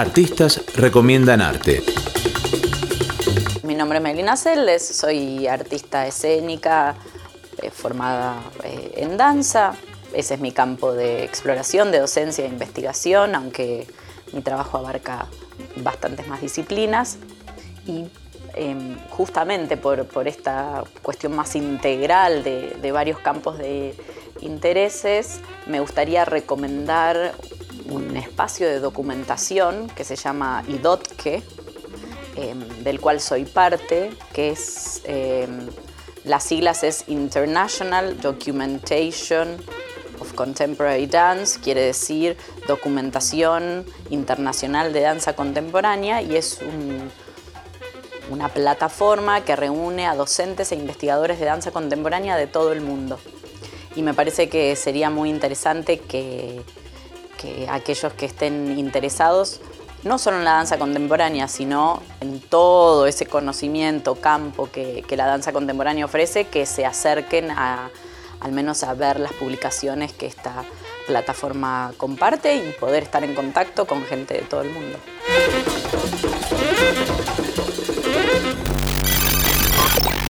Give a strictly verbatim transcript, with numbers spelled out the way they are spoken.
Artistas recomiendan arte. Mi nombre es Melina Celdes, soy artista escénica eh, formada eh, en danza. Ese es mi campo de exploración, de docencia e investigación, aunque mi trabajo abarca bastantes más disciplinas. Y eh, justamente por, por esta cuestión más integral de, de varios campos de intereses, me gustaría recomendar un espacio de documentación que se llama IDOTKE, eh, del cual soy parte, que es, eh, las siglas es International Documentation of Contemporary Dance, quiere decir Documentación Internacional de Danza Contemporánea, y es un, una plataforma que reúne a docentes e investigadores de danza contemporánea de todo el mundo. Y me parece que sería muy interesante que, que aquellos que estén interesados, no solo en la danza contemporánea, sino en todo ese conocimiento, campo que, que la danza contemporánea ofrece, que se acerquen a, al menos a ver las publicaciones que esta plataforma comparte y poder estar en contacto con gente de todo el mundo.